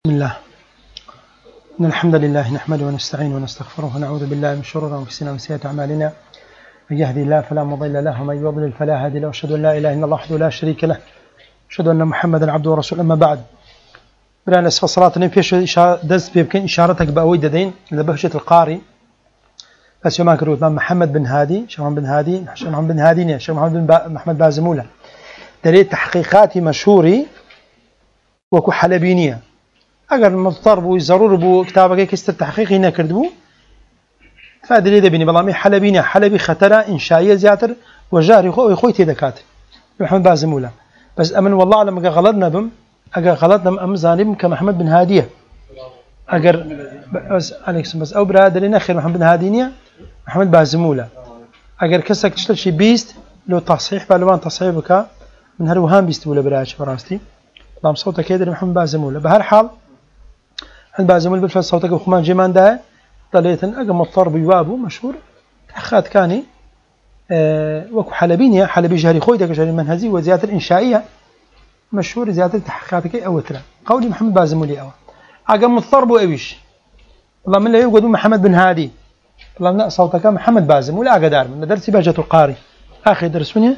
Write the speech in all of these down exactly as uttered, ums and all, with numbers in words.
بسم الله. إن الحمد لله نحمده ونستعينه ونستغفره ونعوذ بالله من شرور أنفسنا ومن سيئات أعمالنا. من يهدي الله فلا مضل له ومن يضلل فلا هادي له، وأشهد أن لا إله إلا الله وحده لا شريك له، أشهد أن محمدا عبده ورسوله. أما بعد، بران أسفل صلاة نبيش دز بيمكن إشارتك بأوي ددين لبهجة القارئ. بس يوم أكرر الإمام محمد بن هادي، شيخ محمد بن هادي، شيخ محمد بن هادي، شيخ محمد بن با محمد بازمولة. دليل تحقيقاتي مشهوري وكو حلبينية. أجر مضطر بو ضروري بو كتابك كيست تحقيقي نكردبو فدليل بني بلامي حلبينية حلبي خطرة إنشائية زياتر وجاري خو خوي تدكات محمد بازمولة. بس أمن والله لما غلطنا بم أجر غلطنا أم زانبم كمحمد بن هادية أجر بس أليكس بس أو برادر نخير محمد بن هادينية محمد بازمولة. أجر كسك تشتغل شيء بيست لو تصحيح بالوان تصحيحك من هالوهام بيست ولا براش براستي لام صوتك كده محمد بازمولة. بهالحال محمد بازمولة بالفعل صوتك بخمان جيمان ده طليتن أجر مضطر بيوابه مشهور أخذ كاني أه وكو حلبينية حلبي جاري خوي ده جاري منهزي وزيادة الإنشائية مشهور زيادة تحقيقاتك أو ترى قولي محمد بازمولي أو أجر مضطر بو أبيش والله من لا يوجد محمد بن هادي والله لا صوتك محمد بازمولة أجر دار من درس بهجة القارئ آخر درس منه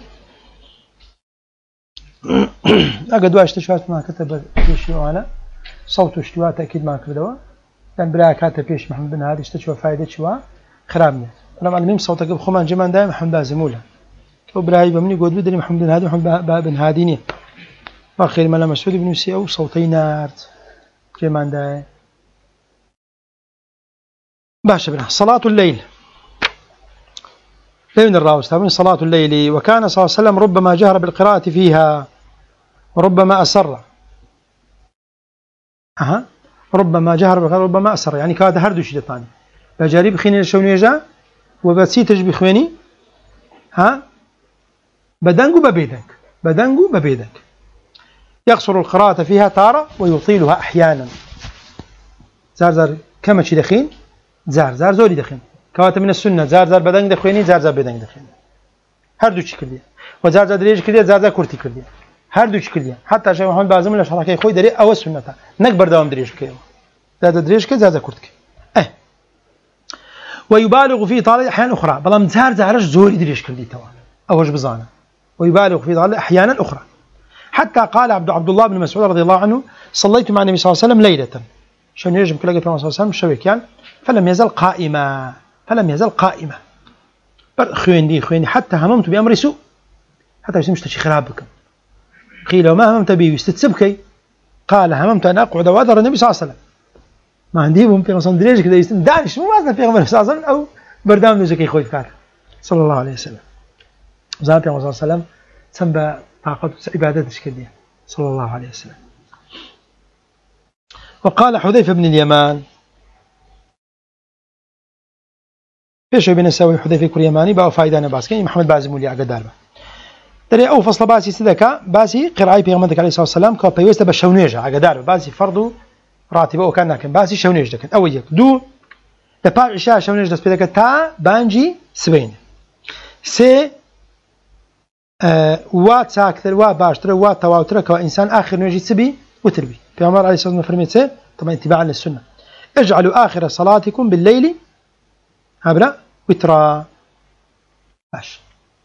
أجد واش تشوات ما كتب بيشي وأنا صوت اشتوات أكيد ما كردوا لأن بلا كاتب بيش محمد بن هادي اشتشوا فائدة شوا خرابني أنا معلمين صوتك بخمان جمان دائما محمد بازمولة وبراي بمني قد بدري محمد بن هادي محمد بن هاديني وأخير ملا مسعود بن سيئو صوتين نارت جمان دائما باشا بنا صلاة الليل لين الراوس من صلاة الليل. وكان صلى الله عليه وسلم ربما جهر بالقراءة فيها وربما أسر أها ربما جهر بالقراءة ربما أسر يعني كاد هردو شيطاني بجارب خيني الشونيجا وبسيتج بخويني ها بدنجو ببيدك بدنجو ببيدك يقصر القراءة فيها تارة ويطيلها أحيانا زار زار كما شي دخين زار زار زوري دخين كوات من السنة زار زار بدنج دخويني زار زار بدنج دخويني هردو شكل دي وزار زار دريج كردي زار زار كرتي كردي هردو شكل دي حتى شيخ محمد بازمولة شرحه خوي دري أو السنة نكبر دوام دريج كيو زار دريج كي زار زار كرتك اه ويبالغ في طالع أحيانا أخرى بلام زار زارش زوري دريج كردي توا أوج بزانه ويبالغ في طالع أحيانا أخرى حتى قال عبد عبد الله بن مسعود رضي الله عنه صليت مع النبي صلى الله عليه وسلم ليلة شنو يجب كل صلى الله عليه وسلم شويك يعني فلم يزل قائما فلم يزل قائما خويندي خويندي حتى هممت بأمر سوء حتى يسمى مشتشي خرابكم قيل وما هممت به يستتسبكي قال هممت أن أقعد وأذر النبي صلى الله عليه وسلم ما عندي بهم في مصن دريج كذا يستن دانش مو مازنا في غمر صلى الله عليه وسلم أو بردام نزكي خوي فكار صلى الله عليه وسلم وزارة الله صلى الله عليه وسلم سنبا طاقة عبادتش كذا صلى الله عليه وسلم. وقال حذيفة بن اليمان فيش بين السوي حذيفة كريماني باو فايدة باسكين محمد بازمولي عقدار ترى أو فصل باسي سدكا باسي قراءة بيغمبرك عليه الصلاة والسلام كبيوست بشونيجة عقدار باسي فرض راتبه وكان لكن باسي شونيجة كان أول يك دو لبعض عشاء شونيجة سبيدك تا بانجي سبين سي آه وات ساكثر وات باشتر وات تواتر كإنسان آخر نجي سبي وتربي بيغمبر عليه الصلاة والسلام فرميت سي طبعا اتباعا للسنة اجعلوا آخر صلاتكم بالليل هبرا وترى باش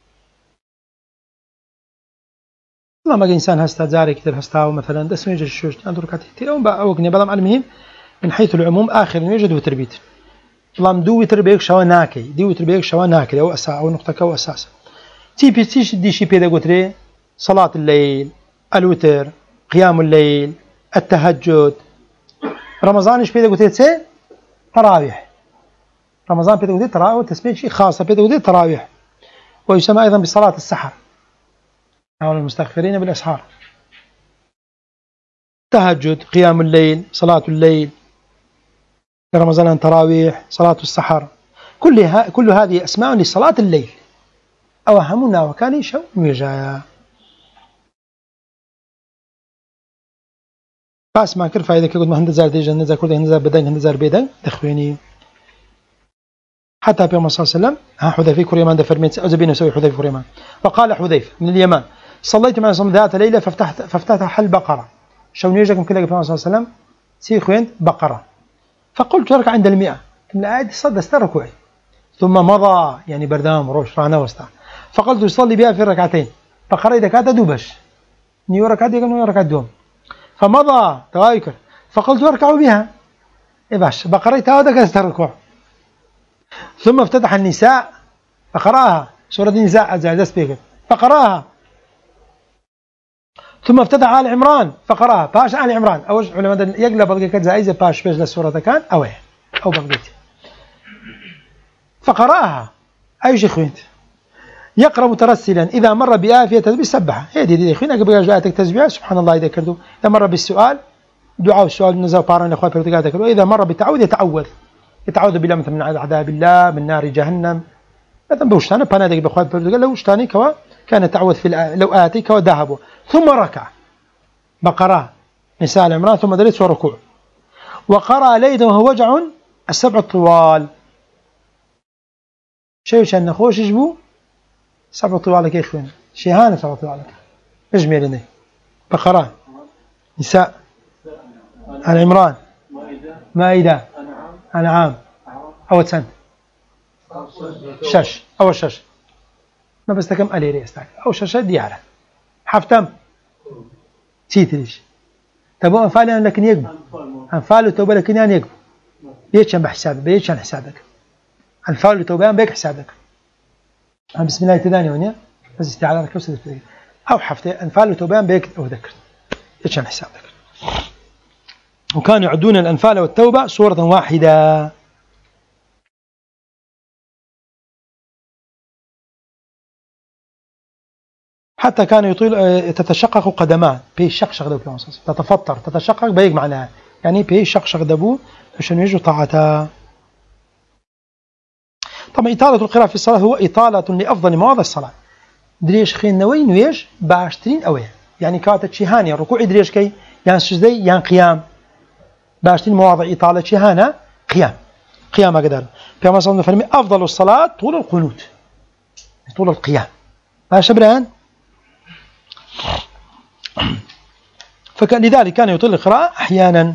والله ما إنسان هستا زاري كتير هستاو مثلا دسم يجد الشوش عنده ركعتين كتير أو بقى أوقني بلام على المهم من حيث العموم آخر يوجد وتربيت والله مدو وتربيك شوا ناكي دي وتربيك شوا ناكي أو أساس أو نقطة كأو أساس تي بي تيش دي شي بيدا قتري صلاة الليل الوتر قيام الليل التهجد رمضان إيش بيدا قتري تسي تراويح رمضان بيدا قتري تراويح وتسمية شيء خاصة بيدا قتري تراويح ويسمى أيضا بصلاة السحر أو المستغفرين بالأسحار تهجد قيام الليل صلاة الليل رمضان تراويح صلاة السحر كلها كل هذه أسماء لصلاة الليل أو أهمنا وكان شو ميجايا باس ما كرفا إذا كنت ما هندزار ديجا هندزار كرد هندزار بدن هندزار بيدن تخويني حتى بيوم صلى الله عليه وسلم ها حذيفة كريمان ده فرميت أزبين يسوي حذيفة كريمان وقال حذيفة من اليمان صليت مع صم ذات ليلة فافتحت فافتتح البقرة شو نيجكم كده في صلى الله عليه وسلم سي خوينت بقرة، فقلت ركع عند المئة الآية صد استركوعي، ثم مضى يعني بردام روش رانا وسطع، فقلت يصلي بها في الركعتين، بقرة إذا كانت دوبش نيو ركعت يقول ركعت دوم، فمضى توايكر، فقلت اركعوا بها إيه باش بقرة هذا كاستركوع، ثم افتتح النساء فقرأها سورة النساء أزاز بيكر فقرأها، ثم افتتح آل عمران فقرأها باش آل عمران أوش علماء يقلب بلقى زائزة باش باش للسورة كان أوه أو بقيت فقرأها أي شيء خوينت يقرأ مترسلا إذا مر بآية تسبيح سبحها هي دي دي خوينا قبل جاءتك تسبيح سبحان الله إذا كردوا، إذا مر بالسؤال دعاء السؤال نزل باران الأخوات بردقات ذكروا، إذا مر بالتعوذ يتعوذ يتعوذ بالله مثلا من عذاب الله من نار جهنم مثلا بوشتانه بنادق بأخوات بردقات لو وشتاني كوا كان يتعوذ في لو آتي كوا ذهبوا ثم ركع بقرة نساء العمران ثم دلت وركوع وقرأ ليلا وهو وجع السبع الطوال شيء شان نخوش يجبو سبع طوالك يا إخوان شيهان سبع طوالك اجمع لنا بقرة نساء العمران مائدة أنعام أو سنة شش أو شش ما بس كم أليري استاك أو شش ديارة حفتم تيتريش تبغى أنفال لكن يقبل أنفال وتوبة لكن يعني يقبل بيتشن بحسابك بيتشن حسابك أنفال وتوبة بيك حسابك بسم الله تداني ونيا بس استعارة كوسة أو حفتة أنفال وتوبة بيك أو ذكر بيتشن حسابك. وكانوا يعدون الأنفال والتوبة صورة واحدة. حتى كان يطيل تتشقق قدمان بي شقشق دبو تتفطر تتشقق بيق معناها يعني بي شقشق دبو عشان يجوا طاعتها. طبعا إطالة القراءة في الصلاة هو إطالة لأفضل مواضع الصلاة. دريش خين نوي نويش باشترين أويه يعني كاتت شهاني الركوع دريش كي يعني سجدي يعني قيام باشترين مواضع إطالة شهانة قيام قيام أقدر كما صلى الله عليه وسلم أفضل الصلاة طول القنوت طول القيام ماشي برهان. فلذلك كان يطيل القراءة أحيانا.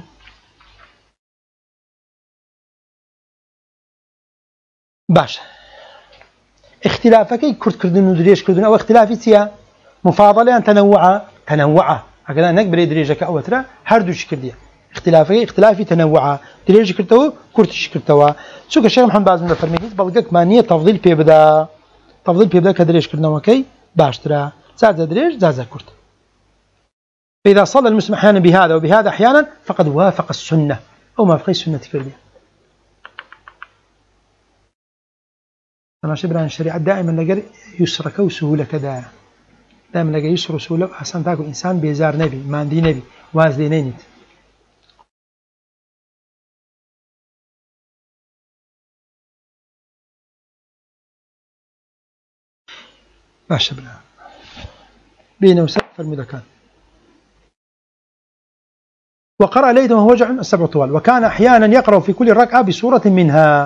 باش اختلافك كرت كردن ودريش كردن أو اختلافي تيا مفاضلة أن تنوع تنوع هكذا نقبل دريجك أو ترى هردوش كردية اختلافك اختلافي تنوع دريج كرتوا كرتش كرتوا شو الشيخ محمد باز من فرميت بقولك ما نية تفضيل بيبدا تفضيل بيبدا كدريج كردنا وكي باش ترى زاد دريج زاد كرت. فإذا صلى المسلم أحيانا بهذا وبهذا أحيانا فقد وافق السنة أو ما فقه السنة كردية. أنا شبران الشريعة دائما لقى يسرك وسهولة كذا دائما لقى يسر وسهولة أحسن تاكل إنسان بيزار نبي ما عندي نبي وازلي نينت. ما شبران بين وسقف المذكان. وقرأ ليلا وهو وجع السبع طوال وكان أحيانا يقرأ في كل ركعة بسورة منها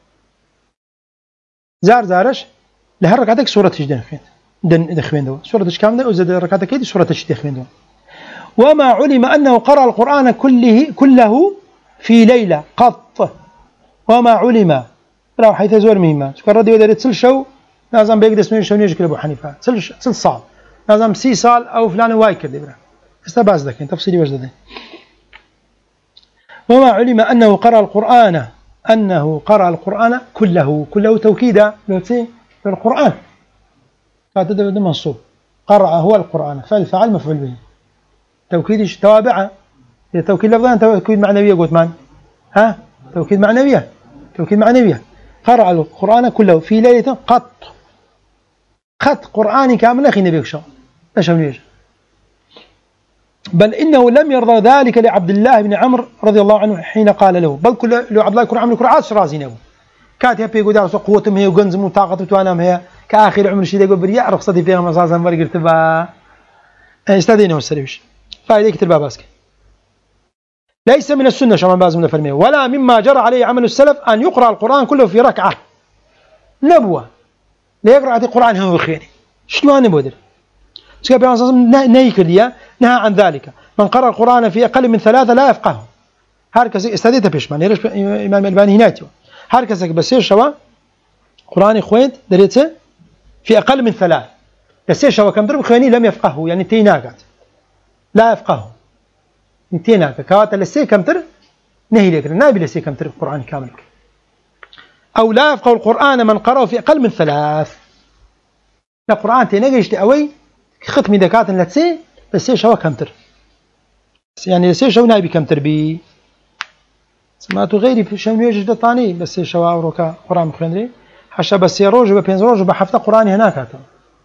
زار زارش لهر ركعتك سورة تجدين خين دن دخوين دو سورة كاملة وزاد ركعتك هذه سورة تجدين دو. وما علم أنه قرأ القرآن كله كله في ليلة قط وما علم لو حيث زور مهمة سكر ردي ودرت سل شو لازم بيقدس من شو نيجي أبو حنيفة سل سل صال لازم سي صال أو فلان وايكر دبره استباز ذاك تفصيلي وجدين. وما علم أنه قرأ القرآن أنه قرأ القرآن كله كله توكيدا للقرآن هذا منصوب قرأ هو القرآن فالفعل مفعول به توكيد توابعة توكيد لفظان توكيد معنوية قلت من ها توكيد معنوية توكيد معنوية قرأ القرآن كله في ليلة قط خط قرآني كامل أخي نبيك شو ايش هنيج. بل إنه لم يرضى ذلك لعبد الله بن عمرو رضي الله عنه حين قال له بل كل لو عبد الله بن عمرو كرعاس رازين أبو كاتها بيقول دارس قوتهم هي وجنزم وطاقته وأنا هي كآخر عمر شيء يقول بريء رخصتي فيها مصاصا مرق ارتبا استدينه السريش فايدة كتير باباسك ليس من السنة شو من باز من الفرمية ولا مما جرى عليه عمل السلف أن يقرأ القرآن كله في ركعة نبوة لا يقرأ القرآن هو خيري شلون نبودر سكاب نهي كرديا نهى عن ذلك من قرأ القرآن في أقل من ثلاثة لا يفقهه هر کەسێک ئێستا دێتە پێشمان لێرەش ئیمام ئەلبانی هینایەتەوە هر کەسێک بە سێ شەوە قورآنی خوێند دەرێتە في أقل من ثلاث لسه شو كم درب خواني لم يفقهوا يعني تيناقات لا يفقهوا تيناقة كوات لسه كم تر نهي لك نابي لسه كم تر القرآن كامل أو لا يفقه القرآن من قرأه في أقل من ثلاث لا قرآن تيناقة أوي ختم دكات لسه لسه شو كم تر يعني لسه شو نابي كم تر بي سمعت غيري في شو يوجد الثاني بس شو أوروكا قرآن مخندري حشا بس يروج وبينز روج وبحفظ قرآن هناك هذا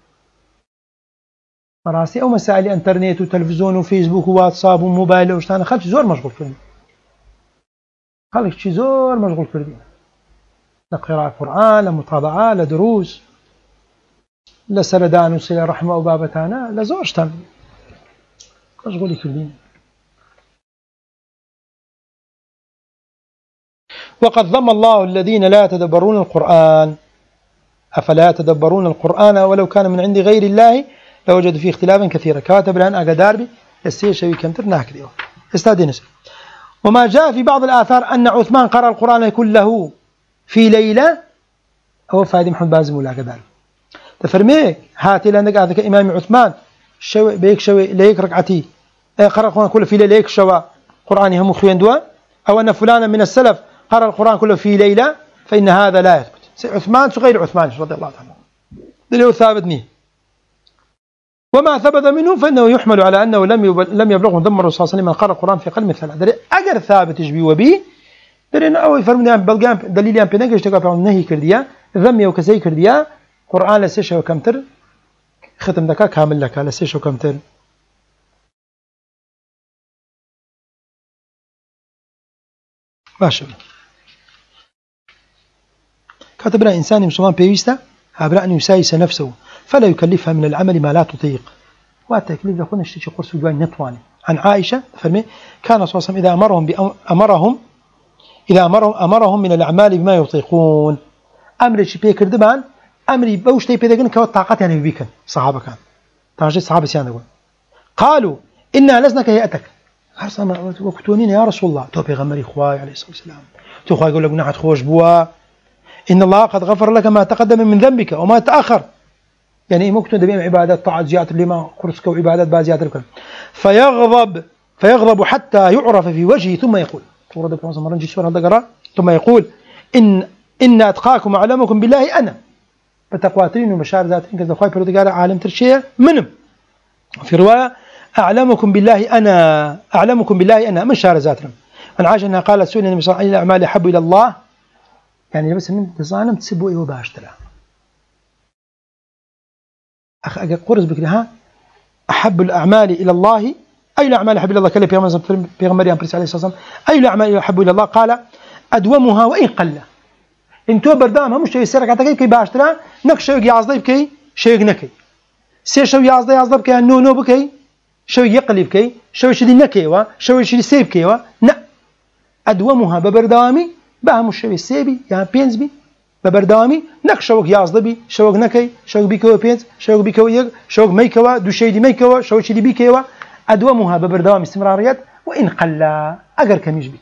راسي أو مسائل إنترنت وتلفزيون وفيسبوك وواتساب وموبايل وشتان خلك زور مشغول فيهم خلك شي زور مشغول فيهم لقراءة قرآن لمطابعة لدروس لسردان وصلة رحمة وبابتانا لزور شتان مشغول فيهم وقد ذم الله الذين لا يتدبرون القرآن أفلا يتدبرون القرآن ولو كان من عند غير الله لوجد فيه اختلافا كثيرا كاتب الآن أقدار بي السير شوي كمتر ناكريه استاذ نسر وما جاء في بعض الآثار أن عثمان قرأ القرآن كله في ليلة هو فادي محمد بازم ولا أقدار تفرميك هاتي لأنك هذا إمام عثمان شوي بيك شوي ليك ركعتي قرأ القرآن كله في ليلة ليك شوى قرآني هم خوين دوا أو أن فلانا من السلف قرأ القرآن كله في ليلة فإن هذا لا يثبت عثمان غير عثمان رضي الله عنه دليل ثابت نيه وما ثبت منه فإنه يحمل على أنه لم لم يبلغه ذم الرسول صلى الله عليه وسلم من قرأ القرآن في قلب ثلاث دليل أجر ثابت يجبي وبي دليل أو يفرمنا بلغان دليل يام بينك تقع عن نهي كرديا ذم وكسي كرديا قرآن لسيش وكمتر ختم دكا كامل لك لسيش وكمتر باشا كاتبنا إنسان مسلمان بيوستا هابرا أن يسايس نفسه فلا يكلفها من العمل ما لا تطيق والتكليف لكنا اشتشي قرص جوان نطواني عن عائشة فرمي كان صلى الله عليه وسلم إذا أمرهم أمرهم إذا أمرهم أمرهم من الأعمال بما يطيقون أمر شي بيكر دبان أمري بوشتي بيدقن كوات طاقات يعني بيكن صحابة كان تاجي صحابة سيان قالوا إنا لسنا كهيئتك هرسنا وكتونين يا رسول الله تو بيغمري خواي عليه الصلاة والسلام تو خواي يقول لك نحت خوش بوا إن الله قد غفر لك ما تقدم من ذنبك وما تأخر يعني ممكن تبين عبادات طاعات زيادة لما قرصك وعبادات بازيات لكم فيغضب فيغضب حتى يعرف في وجهه ثم يقول ورد بكم مرة نجي سورة ثم يقول إن إن أتقاكم أعلمكم بالله أنا فتقواترين ومشار ذاتين كذا خواي بردقار عالم ترشيه منهم في رواية أعلمكم بالله أنا أعلمكم بالله أنا مشار ذاتهم من عاش أنها قالت سؤال النبي صلى الله عليه وسلم الأعمال أحب إلى الله يعني بس من تصانم تسبوا إيه وباشترا أخ أجا قرص بكرها أحب الأعمال إلى الله أي الأعمال أحب إلى الله كلا بيغمر بيغمر عليه الصلاة والسلام أي الأعمال أحب إلى الله قال أدومها وإن قل انتو بردامها مش شيء سرك عتاكي كي باشترا نك شيء يعزضي بكي شيء نكي سير شو يعزضي يعزضي بكي نو نو بكي شو يقلب كي شو شدي نكيوا شو شدي سيب كيوا لا أدومها ببردامي بها مش شيء سيبي يعني بينزبي ببردامي نك شوك يعزضي بي شوك نكي شوك بيكوا بينز شوك بيكوا يق شوك ميكوا دو شيء دي ميكوا شو شدي بيكوا أدومها ببردامي استمراريات وإن قل أجر كم يجبت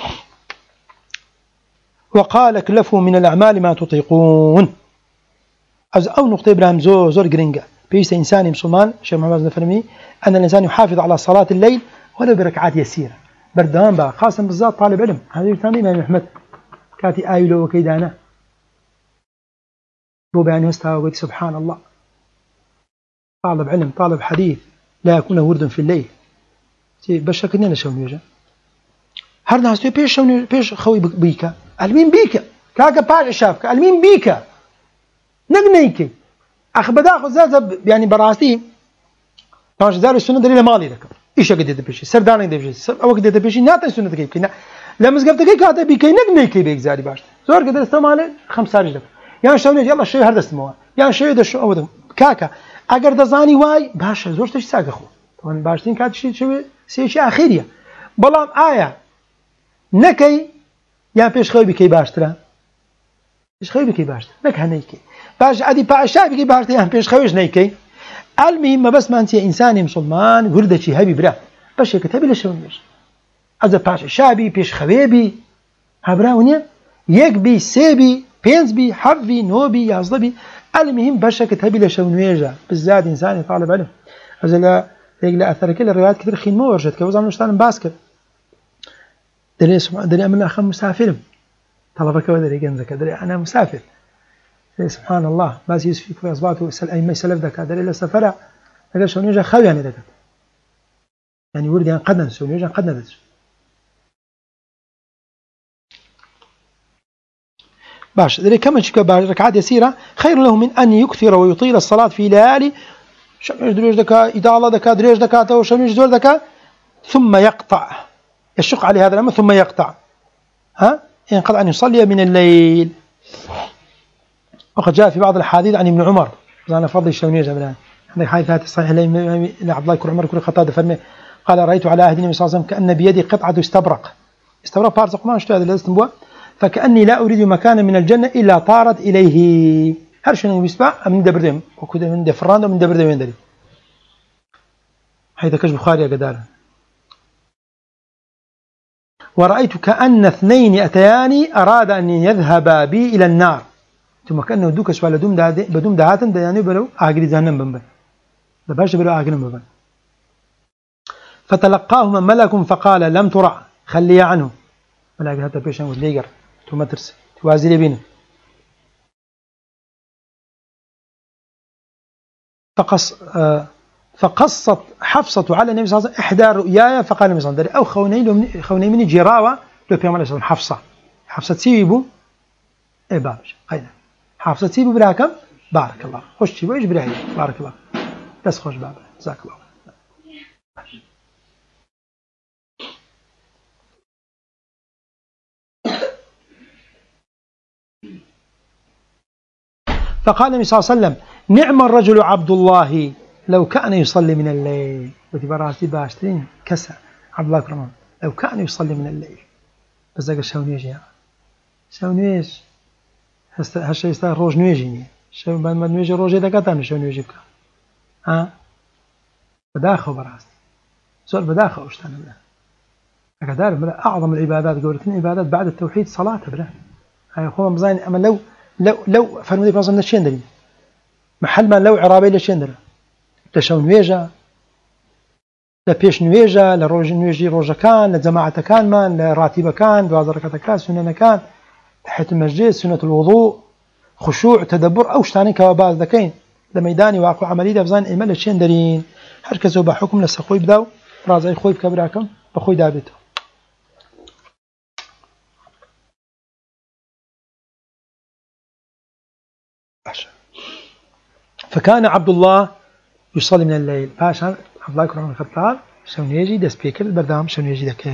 وقال كلفوا من الأعمال ما تطيقون أو نقطة إبراهيم زور زور جرينجا بيس إنسان مسلمان شيخ محمد نفرمي أن الإنسان يحافظ على صلاة الليل ولو بركعات يسيرة بردان بقى خاصة بالذات طالب علم هذا ثاني إمام أحمد كاتي آيلو وكيدانا بو بيان يستوى وقلت سبحان الله طالب علم طالب حديث لا يكون له ورد في الليل بشكلنا نشون يجا هر ناس بيش شون بيش خوي بيكا المين بيكا كاكا باش شافك المين بيكا نقنيكي أخ بدأ خذ يعني براستي طبعا زار السنة دليل مالي لك إيش قد يدبشي سرداني يدبشي أو قد يدبشي نات السنة كيف كنا لما زقفت كي كاتب بيكي نقنيكي بيك زاري باش زور قدر استعماله خمس رجل يعني شلون يلا شيء هذا اسمه يعني شيء ده شو أوده كاكا أجر دزاني واي باش زور تش ساق أخو طبعا باشتين كات شيء شيء شيء شيء أخيرية بلام آية نكي يعني بيش خوي بكي باشترا بيش خوي بكي باشترا نك هنيكي باش عادي باشا بكي باشترا يعني بيش خويش نيكي المهم بس ما أنت إنسان مسلمان ورده شيء هبي برا باش يكتبي لشون مش ئەجە پاش شابی پێش خەوێبی هەبراونیە یەک بی سێبی پێنج بی حەڤ بی نۆ بی یازدە بی المهم بەشەکەت هەبی لە شەو نوێژە بزاد ئینسانی طالب علم ئەجە لە یەک لە ئەثەرەکە لە ڕێوایەت کرد خینمەوە وەرجێت کە وەزانم شتانم باس کرد دەرێ دەرێ من ئەخەم مسافرم طلبەکەوە دەرێ گەنجەکە دەرێ ئەنا مسافر سبحان الله باسی یوسفی کوێ ئەسبات و ئەئیمەی سەلەف دەکات دەرێ لە سەفەرە لەگەڵ شەو نوێژە خەویانێ دەکات يعني ورديان قد نسوا يجان قد ندرس باش ذلك كما تشكى ركعات يسيرة خير له من أن يكثر ويطيل الصلاة في ليالي شمش دريج دكا إدالة دكا دريج دكا تو شمش زور دكا ثم يقطع يشق عليه هذا الأمر ثم يقطع ها ينقطع أن يصلي من الليل وقد جاء في بعض الحديث عن ابن عمر أنا فضل الشونية جبلان عندك حديث صحيح لعبد الله بن عمر كل خطاب فرمي قال رأيت على عهد النبي صلى الله عليه وسلم كأن بيدي قطعة استبرق استبرق بارزق ما اشتهى هذا الاستنبوع فكأني لا أريد مكانا من الجنة إلا طارت إليه هل شنو بيسبع من دبردم وكذا من دفران ومن دبردم يندري هذا كشف بخاري قدار ورأيت كأن اثنين أتياني أراد أن يذهب بي إلى النار ثم كأنه دوك سؤال بدوم ده بدوم دهاتن يعني بلو أجري جهنم بمبن لباش بلو أجري بمبن فتلقاهما ملك فقال لم ترع خلي عنه ملاك هذا بيشان وليجر ثم ترس توازي بينه فقص آه فقصت حفصة على النبي صلى الله عليه وسلم إحدى رؤياي فقال النبي صلى الله عليه وسلم أو خونين خونين من جراوة لو بيعمل عليه السلام حفصة حفصة تسيبه إيه بابش قينا حفصة تسيبه براكم بارك الله خوش تسيبه إيش براهي بارك الله بس خوش بابا جزاك الله فقال النبي صلى الله عليه وسلم نعم الرجل عبد الله لو كان يصلي من الليل وتبراسي باشترين كسر عبد الله كرمان لو كان يصلي من الليل بس ذاك شو نيجي شو نيجي هست هالشيء يستاهل روج نيجي شو بعد ما نيجي روج إذا كتر شو نيجي بك ها بداخل براس سؤال بداخل وش تاني بلا أقدر بلا أعظم العبادات قولتين عبادات بعد التوحيد صلاة بلا هاي أخوة مزين أما لو لو لو فرمودي بازم نشين دري محل ما لو عرابي لشين دري لشون نويجا لبيش نويجا لروج نويجي روجا كان لجماعة كان من لراتبة كان دوازر كان سنة كان تحت المسجد سنة الوضوء خشوع تدبر أو شتاني كواباز ذكين لميداني واقع عملي دفزان إيمان لشين درين هركزوا بحكم لسخوي بداو رازي خوي بكبراكم بخوي دابته فكان عبد الله يصلي من الليل باشا عبد الله كرم الخطاب شون يجي دس بيكر البردام شون يجي ذكر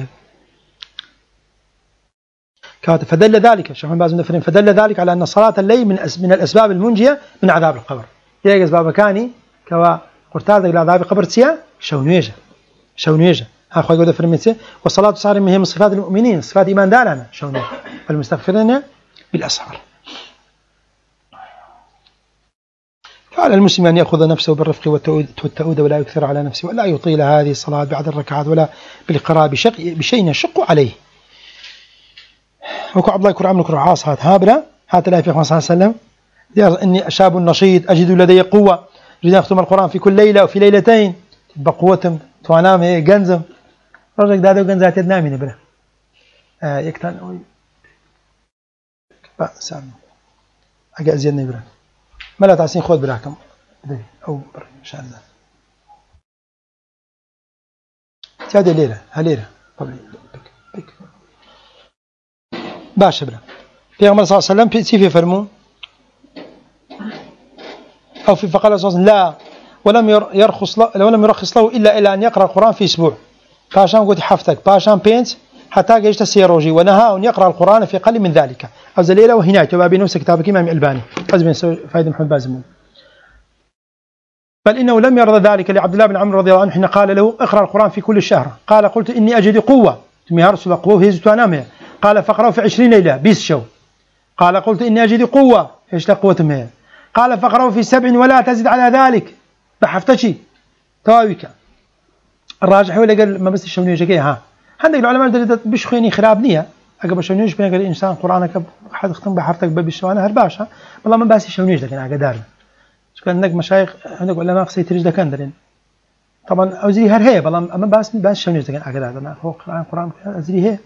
كاتب فدل ذلك شيخ باز النفرين فدل ذلك على أن صلاة الليل من من الأسباب المنجية من عذاب القبر يا أسباب كاني كوا قرتاد إلى عذاب القبر تسيا شون يجي شون يجي أخوي يقول فرميته والصلاة صار من صفات المؤمنين صفات إيمان دارنا شون المستغفرين بالأسحار فعلى المسلم أن يأخذ نفسه بالرفق والتؤود ولا يكثر على نفسه ولا يطيل هذه الصلاة بعد الركعات ولا بالقراءة بشيء يشق عليه وكو عبد الله يكون عمل كرعاص هات هابلا هات الله في صلى الله عليه وسلم إني شاب نشيط أجد لدي قوة أريد أن أختم القرآن في كل ليلة وفي ليلتين بقوتهم توانام جنزم رجل دادو جنزات يدنامي نبلا آه يكتان سام أجا أزيد نبلا ما لا تعسين خود براكم أو بر إن شاء الله هذه ليلة هليلة طبعا بك بك باش برا في عمر صلى الله عليه وسلم في فرمو أو في فقال صلى الله عليه وسلم لا ولم يرخص له ولم يرخص له إلا إلا أن يقرأ القرآن في أسبوع باشان قلت حفتك باشان بينت حتى جيش السيروجي ونهى أن يقرأ القرآن في أقل من ذلك أو ليلة وهنا تبابي نفس كتابك إمام الباني حزب فايد محمد بازمون بل إنه لم يرضى ذلك لعبد الله بن عمرو رضي الله عنه حين قال له اقرأ القرآن في كل شهر قال قلت إني أجد قوة ثم يا رسول الله قوة هي أنامها قال فقرأوا في عشرين ليلة بيس شو قال قلت إني أجد قوة إيش قوة مهي قال فقرأوا في سبع ولا تزد على ذلك بحفتشي تواويك الراجح هو اللي قال ما بس الشونية جاكي ها هندق العلماء درجة بشخيني خراب نية أقرب شونيش بين أقرب إنسان قرآنك حد ختم بحرتك ببشوانا هرباشة والله ما باسي شونيش لكن أقدارنا شكل عندك مشايخ عندك علماء قصي تريج لكن درين طبعا أوزري هر هي والله ما باس باس شونيش لكن أقدارنا هو قرآن قرآن أوزري هي.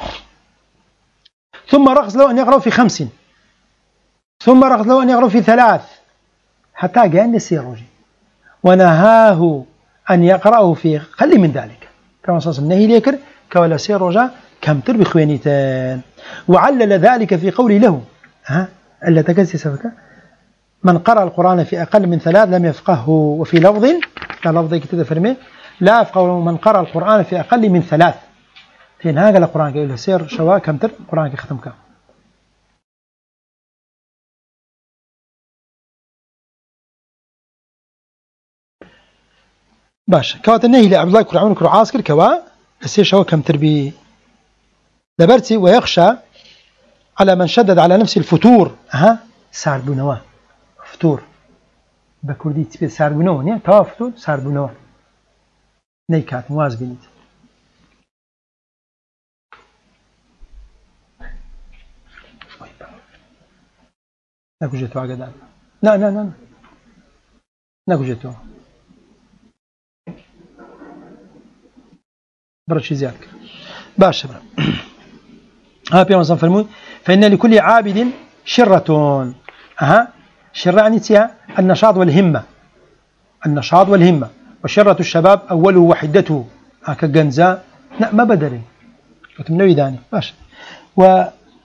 ثم رخص له أن يقرأ في خمس ثم رخص له أن يقرأ في ثلاث حتى جاء السيروجي ونهاه أن يقرأه في قل من ذلك كما صلى الله عليه وسلم ليكر كولا سيروجا كم تربي خوينيتان وعلل ذلك في قولي له ها ألا تكسي سفك من قرأ القرآن في أقل من ثلاث لم يفقهه وفي لفظ لا لفظ كتير فرمي لا يفقه من قرأ القرآن في أقل من ثلاث فين هذا القرآن كيقول له سير شواء كم تر القرآن كختم كم باش كوات النهي لعبد الله كرعون كرعاسكر كوا السير شواء كم تربي لبرتي ويخشى على من شدد على نفسه الفتور ها سار بنوا فتور بكردي تبي سار بنوا نيا توا فتور سار بنوا نيكات مواز بنيت ناكو جيتو عقدان لا لا لا ناكو جيتو برشي زيادك باش برا ها بيوم فرمون فإن لكل عابد شرة أها شرة يعني تيها النشاط والهمة النشاط والهمة وشرة الشباب أوله وحدته هكا جنزاء لا ما بدري وتمنوي داني باش و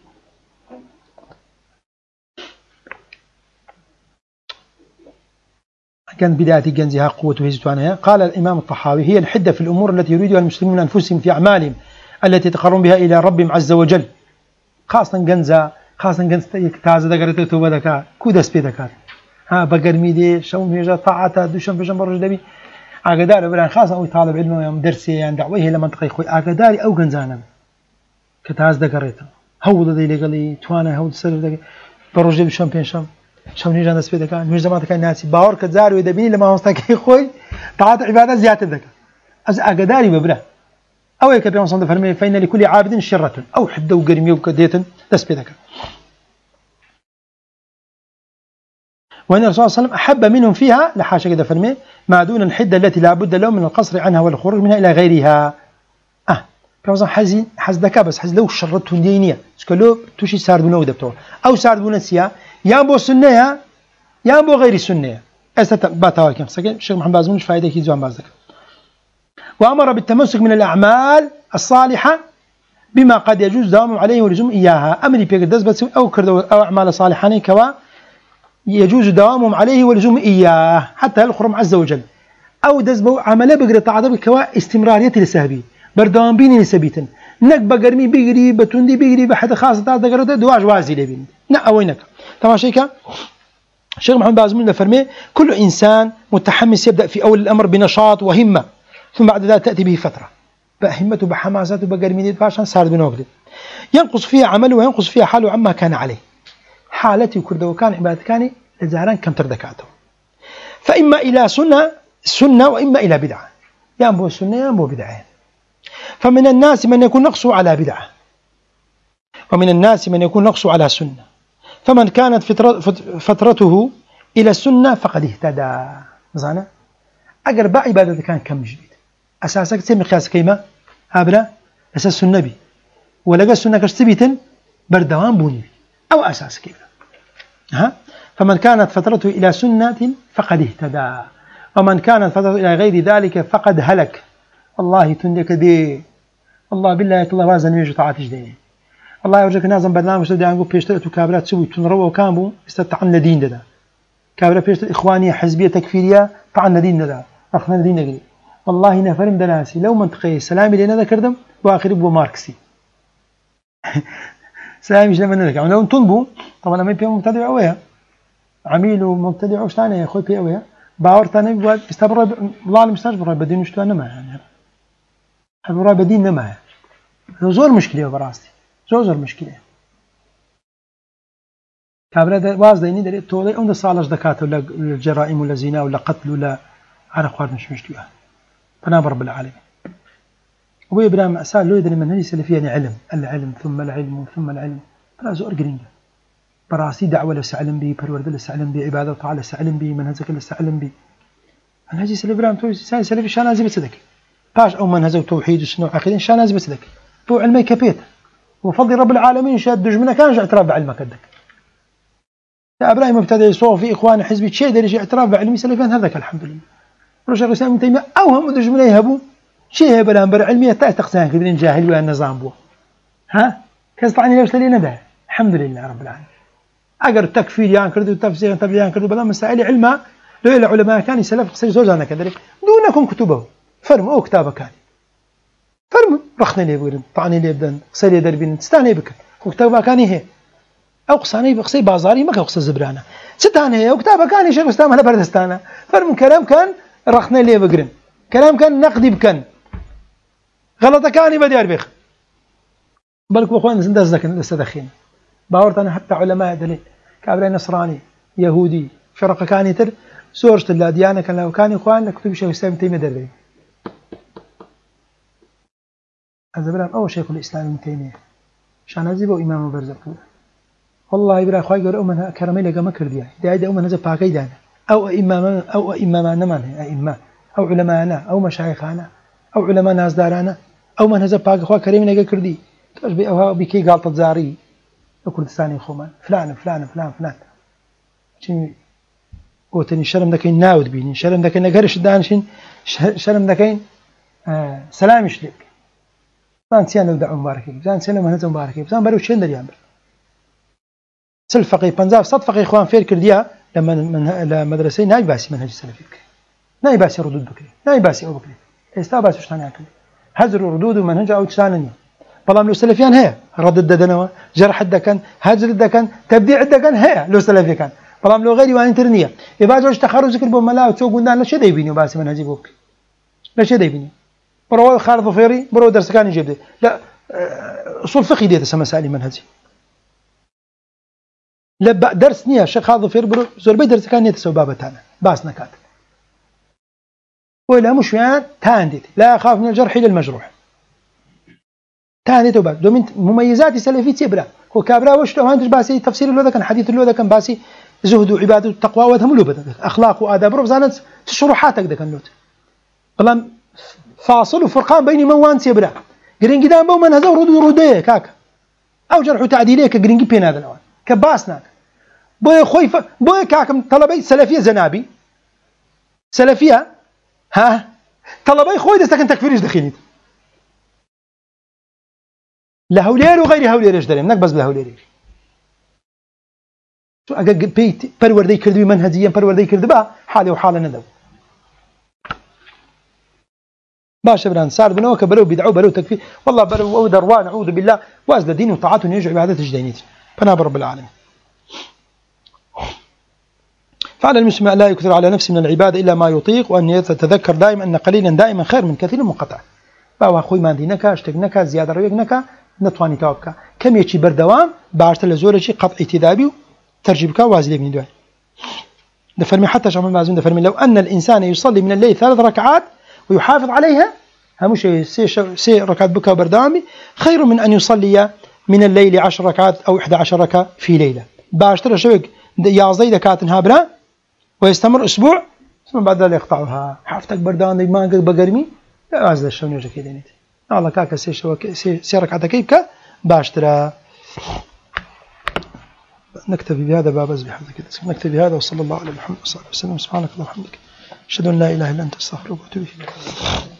كانت بداية جنزها قوة وهزتوانها قال الإمام الطحاوي هي الحدة في الأمور التي يريدها المسلمون أنفسهم في أعمالهم التي يتقربون بها إلى ربهم عز وجل خاصة جنزة خاصة جنزة تازة دقرت توبة دكا كودس بيدكات ها بقر ميدي شون هيجا طاعته دوشن فيجن برج دبي عقدار بران خاصة أو طالب علم يوم درسي يعني دعوه لمنطقة خوي عقداري أو جنزانا كتاز دقرته هو ذي لقلي توانا هو سر دقي برج دبي شامبيون شام شون هيجا دس بيدكات مش زمان كان ناسي باور كزار ويدبي لما مستكي خوي طاعة عبادة زيادة دكا أز عقداري ببره أو يكبر صندوق فرمي فإن لكل عابد شرة أو حدة وقرمية وكدية تسبيتك وأن الرسول صلى الله عليه وسلم أحب منهم فيها لحاشا كده فرمي ما دون الحدة التي لا بد لهم من القصر عنها والخروج منها إلى غيرها أه كما حزين حزدك بس حز لو شرته دينية سكلو توشي سارد بنو دبتور أو سارد بنسيا يا بو سنية يا بو غير السنية أستت باتواكم سكين الشيخ محمد بازمون مش فايدة كي زوان بازك وأمر بالتمسك من الأعمال الصالحة بما قد يجوز دوام عليه ولزوم إياها أمري بيقدس بس أو كردو أو أعمال صالحة كوا يجوز دوامهم عليه ولزوم إياه حتى الخرم عز وجل أو دزبو عمله بقري طاعته كوا استمرارية لسهبي بردوام بيني لسبيتن نك بقرمي بقري بتندي بقري بحد خاصة تقدر دواج وازي لبين لا أوينك تمام شيكا الشيخ محمد بازمون فرمي كل إنسان متحمس يبدأ في أول الأمر بنشاط وهمة ثم بعد ذلك تأتي به فترة بهمته بحماسته بقرمينيت فاشان صار بنوقد ينقص فيها عمله وينقص فيها حاله عما كان عليه حالتي وكرده وكان عبادة كان الزهران كم تردكاته فإما إلى سنة سنة وإما إلى بدعة ينبو السنة ينبو بدعة فمن الناس من يكون نقصه على بدعة ومن الناس من يكون نقصه على سنة فمن كانت فترته إلى السنة فقد اهتدى مزانا أقرب عبادة كان كم جديد أساسك تسمى مقياس كيما هابنا أساس النبي ولقى السنة كشتبيتن بردوان بوني أو أساس كيما ها فمن كانت فترته إلى سنة فقد اهتدى ومن كانت فترته إلى غير ذلك فقد هلك والله تندك دي والله بالله الله وازن يجو طاعتش دي والله يرجوك نازم برنامج تبدأ نقول بيشتريتو كابرات سوي تنروا وكامبو استطعنا دين ده كابرا بيشتري إخوانية حزبية تكفيرية طعنا دين ده أخنا دين ده والله نفرم دناسي لو منطقي سلامي لنا ذكردم وآخر أبو ماركسي سلامي لما نذكر لو تنبو طبعا لما يبقى مبتدع أويها عميل ومبتدع وش ثاني يا أخوي بي أويها باور ثاني بقول استبرر الله المستجبر بدين وش ثاني ما يعني البراء بدين نما زور مشكلة براستي زور زور مشكلة كابرا واز ديني دري تولي عند صالح دكاتره ولا الجرائم ولا زنا ولا قتل ولا على خوار مش مشكلة فنابر بالعالم أبوي إبراهيم أسأل لو يدري منهج سلفي يعني علم العلم ثم العلم ثم العلم فلا زور قرينجا براسي دعوة لسعلم بي برورد لسعلم بي عبادة وطاعة لسعلم بي منهجك لسعلم بي منهج سلف إبراهيم توي سان سلفي شان لازم بسدك باش أو منهج وتوحيد وسنة وعقيدة شان لازم بسدك تو علمي كبيت وفضل رب العالمين شاد دجمنا كان اعتراف بعلمك قدك يا إبراهيم ابتدى يصوف في إخوان حزب شيء درجة اعتراف بعلمي سلفيان هذاك الحمد لله رجع الإسلام تيمية أوهم دجمنا يهبوا شيء بلا بر علمية تأتقسان كذين جاهل ويا النظام بو ها كاستعني ليش لينا ده الحمد لله رب العالمين أجر التكفير يعني كردو التفسير تبليغ يعني كردو بلا مسائل علماء لو العلماء كان يسلف قصير زوجنا كذلك دونكم كتبه فرم أو كتابك هذه فرم رخنا لي بقولن طعني لي بدن قصير دربين تستاني بك وكتابك كان هي أو قصاني بقصي بازاري ما كقص زبرانة ستاني هي وكتابك كان شيخ الإسلام هذا بردستانه فرم كلام كان رخنا لي بقولن كلام كان نقدي بكن غلط كاني بديار بيخ بالك بأخوان زندز ذاك استدخين باورت أنا حتى علماء دليل كابري نصراني يهودي فرقة كاني تر سورة الله ديانة كان لو كان إخوان لكتب شيخ الإسلام تيمية دربي هذا بلان أول شيخ الإسلام ابن تيمية شان هزيبه إمام برزقه والله إبراهيم خواهي قال أمنا كرمي لقى مكر ديا دي أيضا أمنا هزب باقي دانا أو إماما أو إمامنا من أئمة أو علماءنا أو مشايخنا أو علماء ناس دارانا أو من هزب باقي خواهي كريمي لقى كردي تواش بي أوها بكي قالت زاري كردستاني خومان فلان فلان فلان فلان شنو وتني شرم دكين ناود بيني شرم دكين نقرش دانشين شرم دكين آه سلام يشلك زان سيانو دعو مباركي زان سيانو مهنزو مباركي زان بارو شين دريان بر سل فقيه بنزاف صد فقيه إخوان فير كرديا لما من لمدرسة ناي باسي منهج السلفي بكري ناي باسي ردود بكري ناي باسي أو بكري استا باسي وشتاني أكلي هزر ردود ومنهج أو تشانني بلام لو سلفيان هي رد الددنوا جرح الدكن هزر الدكن تبديع الدكن هي لو سلفي كان بلام لو غيري وان ترنيه يباجوش تخرج ذكر بملا وتسوق قدام لا شيء دايبيني باسي منهجي بوك لا شيء دايبيني برو خالد ظفيري برو درس كان يجيب لا اصول فقهي ديت اسمها مسائل منهجي لا درس نيه الشيخ خالد ظفير برو زربي درس كان يتسوى بابتانا باس نكات ولا مش يعني تانديت لا اخاف من الجرح الى المجروح تاني توبا دومين مميزات السلفي تبرا هو كابرا وش لو هندش باسي تفسير اللو ذا كان حديث اللو ذا كان باسي زهد وعباده والتقوى وهم له بدك اخلاق واداب رفزانت شروحاتك ذاك النوت بلام فاصل وفرقان بين موان تبرا جرين قدام بو من هذا ورود وروديه كاك او جرح تعديليه كجرين بين هذا الاوان كباسنا بو خوي بو كاكم طلبي سلفيه زنابي سلفيه ها طلبي خوي دستك تكفيرش دخينيت لهولير وغير هولير ايش دريم نقبز بهولير شو اجا بيت پروردي كردوي منهجيا پروردي كردبا حالي وحاله ندو باش بران صار بنو كبلو بدعوا بلو تكفير والله بلو او دروان اعوذ بالله وازل دين وطاعته يرجع عبادته جدينيت فناب رب العالمين فعلى المسلم لا يكثر على نفسه من العباده الا ما يطيق وان يتذكر دائما ان قليلا دائما خير من كثير منقطع باو اخوي ما دينك اشتقنك زياده رويقنك نتواني توابك كم يشي بردوام بارت لزوره شي قطع اعتدابي ترجبك وازلي من دوان دفرمي حتى شامل مازون دفرمي لو ان الانسان يصلي من الليل ثلاث ركعات ويحافظ عليها همش سي سي ركعات بكى بردوامي خير من ان يصلي من الليل عشر ركعات او إحدى عشرة ركعه في ليله باشتر شوك يا زيد كات هابرا ويستمر اسبوع ثم بعد ذلك يقطعها حافتك بردوامي ما بقرمي ازل شلون يجي كده نيت الله كاكا سي شو سي سي ركعه كيفك باشترى نكتفي بهذا باب بحمدك نكتفي بهذا وصلى الله على محمد صلى الله عليه وسلم سبحانك اللهم وبحمدك اشهد ان لا اله الا انت استغفرك واتوب اليك